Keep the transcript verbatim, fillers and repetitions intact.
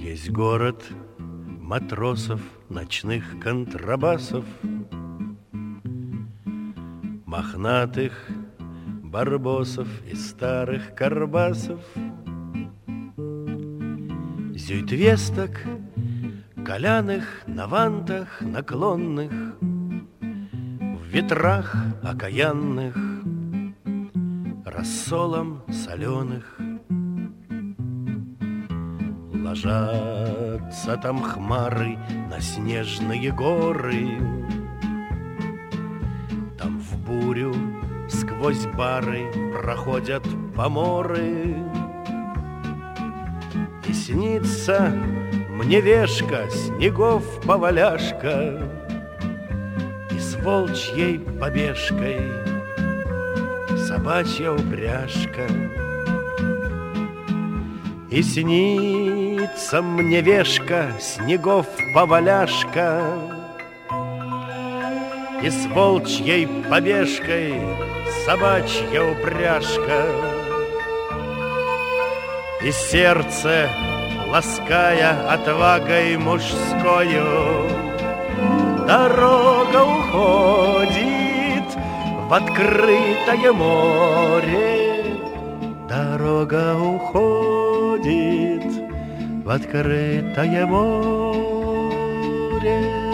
Есть город матросов, ночных контрабасов, мохнатых барбосов и старых карбасов, зюйтвесток, коляных на вантах наклонных, в ветрах окаянных, рассолом соленых. Ложатся там хмары на снежные горы, там в бурю сквозь бары проходят поморы. И снится мне вешка, снегов поваляшка, и с волчьей побежкой собачья упряжка. И снится мне вешка, снегов поваляшка, и с волчьей побежкой собачья упряжка. И сердце, лаская отвагой мужскою, дорога уходит в открытое море. Дорога уходит в открытое море.